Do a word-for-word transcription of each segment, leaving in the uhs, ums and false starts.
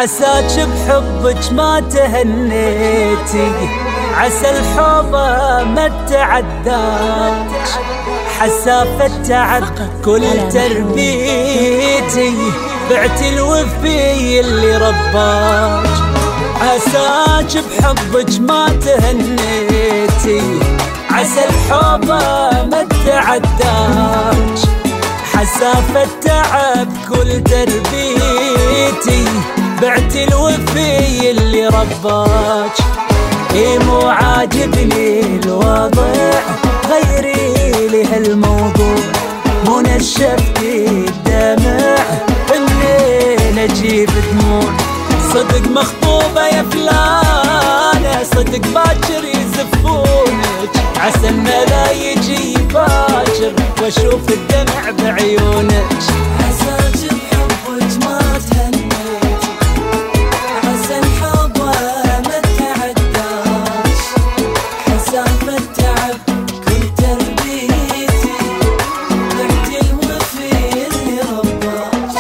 عساك بحبك ما تهنيتي، عسى الحوبة ما تعداك، حسافة تعب كل تربيتي، بعت الوفي اللي رباك. عساك بحبك ما تهنيتي، عسى الحوبة ما تعداك، حسافة تعب كل تربيتي، بعت الوفي اللي رباك. اي مو عاجبني الوضع، غيري لي هالموضوع، مو نشفتي الدمع الليل اجيب دموع. صدق مخطوبة يا فلانة، صدق باكر يزفونك، عسى انه لا يجي باكر واشوف الدمع بعيونك. عساك بحبك ما تهنيتي، عسى الحوبة ما تعداش، حسافة تعب كل تربيتي، بعت الوفي اللي رباك.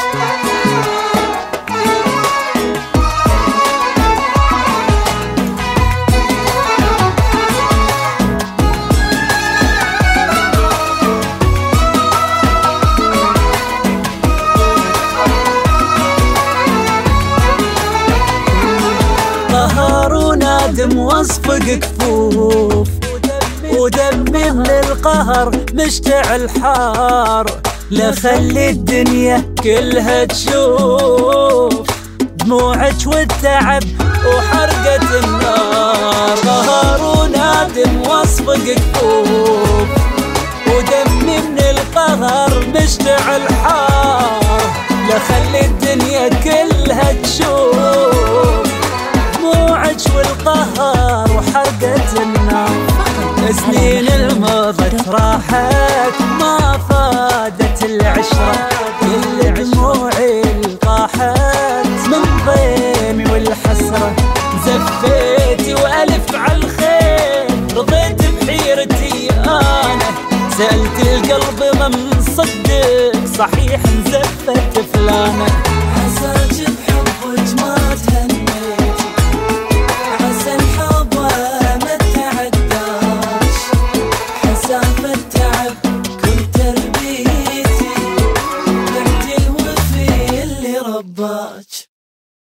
قهر ونادم واصفق كفوف، ودمي من القهر مشتعل حار، لا خلي الدنيا كلها تشوف دموعك والتعب وحرقة النار. قهر ونادم واصفق كفوف، ودمي من القهر مشتعل حار، لا خلي الدنيا كلها تشوف دموعك والقهر وحرقة النار. سنين المضت راحت ما فادت العشرة، كل دموعي القاحت من ضيمي والحسرة. زفيتي وألف عالخير، رضيت بحيرتي أنا، سألت القلب ما مصدق صحيح انزفت فلانة. عساك بحبك ما تهنيتي، عسى الحوبة ما تعداش، حسافة تعب كل تربيتي، بعت الوفي اللي رباك.